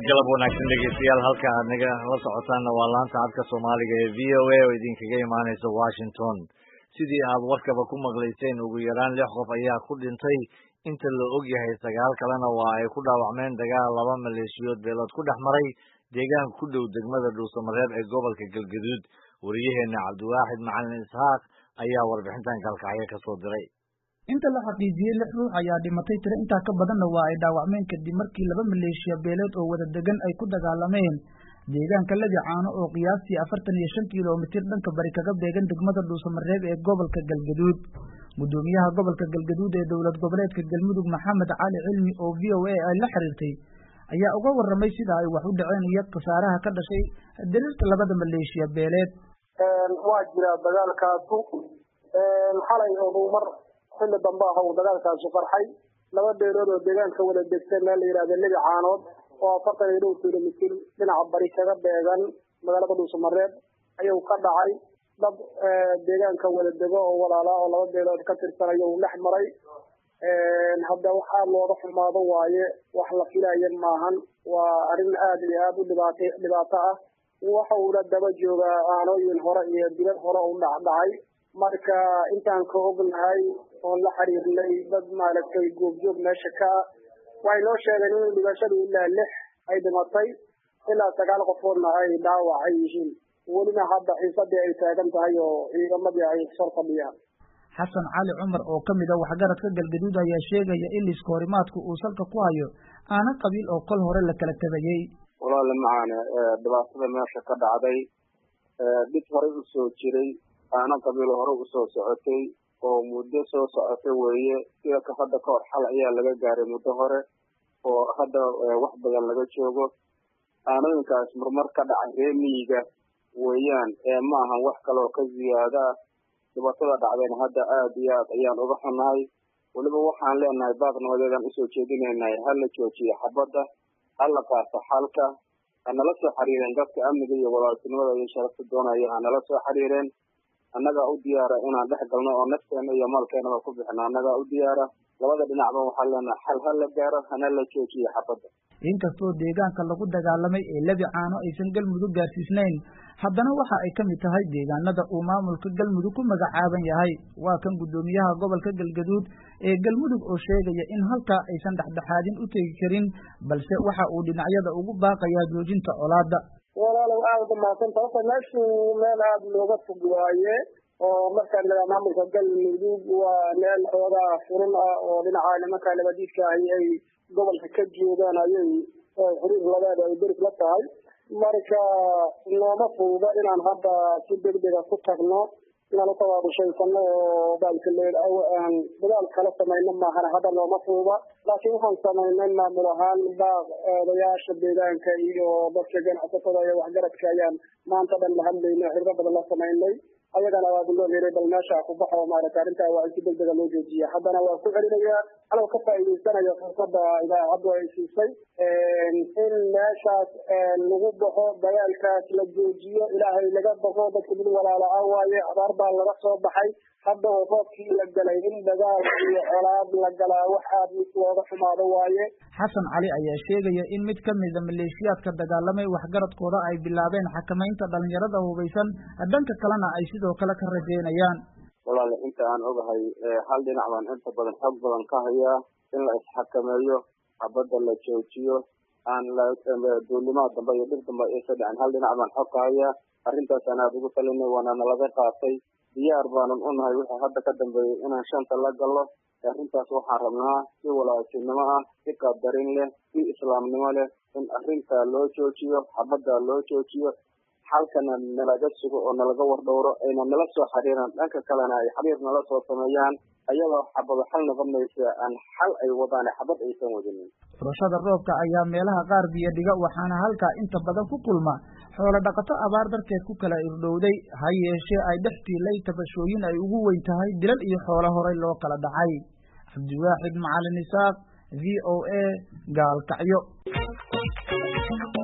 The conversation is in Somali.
galab wanaagsan dhegeystayaal halka aad naga la socotaanna waa laanta codka Soomaaliga ee VOA oo idinkaga imaaneysa Washington. Sidii aad warkaba ku maqlayseen, ugu yaraan 6 qof ayaa ku dhintay inta la og yahay 9 kalena waa ay ku dhaawacmeen dagaal 2 maleeshiyood beelood ku dhexmaray deegaan ku dhow degmada Dhuusamareeb ee gobolka Galgaduud. Wariyaheena Cabdiwaaxid Macalin Isxaaq ayaa warbixintan kalkacyo ka soo diray. inta la xaqiijiyay 6 ruux ayaa dhimatay, tiro inta ka badanna waa ay dhaawacmeen kadib markii 2 maleeshiya beeleed oo wada degan ay ku dagaalameen deegaanka Lagacaano oo qiyaastii 45 kiiloomitir dhanka bari kaga beegan degmada Dhuusamareeb ee gobolka Galgaduud. Gudoomiyaha gobolka Galgaduud ee dowlad goboleedka Galmudug Maxamed Cali Cilmi oo VOA ay la xiriirtay ayaa uga warramay sida ay wax u dhaceen iyo khasaaraha ka dhashay dirirta 2 maleeshiya beeleed. waa jira dagaalkaasu xalay oo mar xilli dambe ah oo dagaalkaasi farxay 2 beelood oo deegaanka wada degtay meel la yiraahdo Lagacaanood oo 42 kiiloomitir dhinaca bari kaga beegan magaalada Dhuusamareeb ayuu ka dhacay. dad deegaanka wada dego oo walaala oo 2 beelood ka tirsanay oo dhex maray hadda waxa looga xumaado waaye wax la filayo maahan. waa arin aad iyo aad u dhibaato ah. waxa uu daba jooga aanooyin hore iyo dilad hore u dhacay. marka intaan ka ognahay oo la xiriirnay dad maaragtay goobjoog meesha ka way noo sheegeen in dhibashadu ilaa 6 ay dhimatay ilaa 9 qofoodna ay dhaawacay yihiin. welina hadda xiisadii ay taagan tahay oo ciidamadii ay soo fadhiyaan. Xasan Cali Cumar oo kamid ah waxgaradka Galgaduud ayaa sheegaya in iskoorimaadku uu salka ku hayo aana qabiil oo kol hore la kala tagayay. walaal macaane dhibaatada meesha ka dhacday dib hore u soo jiray aana qabiil hore u soo socotay oo muddo soo socotay weeye. sida ka hadda ka hor xal ayaa laga gaaray muddo hore oo hadda wax badan laga joogo. aanooyinkaas marmar ka dhacay reemiyiga weeyaan ma ahan wax kale oo ka ziyaada. dhibaatada dhacdayna hadda aad iyo aad ayaan uga xunahay. waliba waxaan leenahay baaq nabadeedaan usoo jeedinaynay hal la joojiyo xabadda, hal la qaato xalka, hanala soo xiriireen dadka amniga iyo walaaltinimada iyo sharafta doonaya hanala soo xiriireen. annagaa u diyaara inaan dhex galno oo nafteena iyo maalkeenaba ku bixino. annagaa u diyaara. labada dhinacba waxaan leenahay xal hal la gaaro, hana la joojiyo xabadda. inkastoo deegaanka lagu dagaalamay ee Lagacaano aysan Galmudug gaarsiisnayn, haddana waxa ay kamid tahay deegaanada uu maamulka Galmudug ku magacaaban yahay. waa kan gudoomiyaha gobolka Galgaduud ee Galmudug oo sheegaya in halka aysan dhexdhexaadin u tegi karin, balse waxa uu dhinacyada ugu baaqayaa joojinta colaadda. walaalow aad maasanta oo meeshu meel aad looga fog waaye oo marka maamulka Galmudug waa meel xooga furan ah oo dhinaca nimanka nabadiidka ay gobolka ka joogaan ayay xiriir labaad ay diri la tahay. marka nooma fuuda inaan hadda si degdeg ah ku tagno inaan u tawaabushaysano oo dagaal kala samayno maahan. hadda nooma fuuda, laakiin waxaan samaynay maamul ahaan baaq odayaasha deegaanka iyo dadka ganacsatada iyo waxgaradka ayaan maanta dhan la hadlaynay, xirro badan la samaynay. ayagana waa loo heeray bal meesha ku baxo maaragtay arrintaa waa si degdeg loo joojiyaa. haddana waa ku celinayaa anoo ka faa'iideysanayo fursadda idaacaddu ay siisay in meeshaas lagu baxo, dagaalkaas la joojiyo, ilaahay laga baqo. dadka mid walaala ah waaye, abaar baa laga soo baxay. hadda oo roobkii la galay in dagaal iyo colaad la galaa wax aad looga xumaado waaye. Xasan Cali ayaa sheegaya in mid ka mid ah maleeshiyaadka dagaalamay waxgaradkooda ay bilaabeen xakamaynta dhalinyarada hubeysan, dhanka kalena ay sidoo kale ka rajeynayaan. walaal inta aan ogahay hal dhinac baan inta badan xog badan ka hayaa in la isxakameeyo, xabadda la joojiyo, aan la duulimaad dambe iyo dhib dambe ay saddex hal dhinac baan xog ka hayaa. arrintaas aan aad ugu talinay waana nalaga qaatay. diyaar baanan u nahay wixii hadda ka dambeeyay inaan shanta la gallo. arrintaas waxaan rabnaa si walaaltinimo ah, si qadarin leh, si islaamnimo leh in arrintaa loo joojiyo, xabadda loo joojiyo, xalkana nalaga sugo oo nalaga wardhowro, ayna nala soo xiriiraan. dhanka kalena ay xiriir nala soo sameeyaan ayagoo xabado xal noqonaysa aan xal ay wadaan xabad aysan wadinin. furashada roobka ayaa meelaha qaar biyo dhiga, waxaana halkaa inta badan ku kulma xoolo dhaqato abaar darteed ku kala irdhowday. ha yeeshee ay dhex tiilay tabashooyin ay ugu weyn tahay dilal iyo xoolo horey loo kala dhacay. Cabdiwaaxid Macalin Isxaaq, VOA, Gaalkacyo.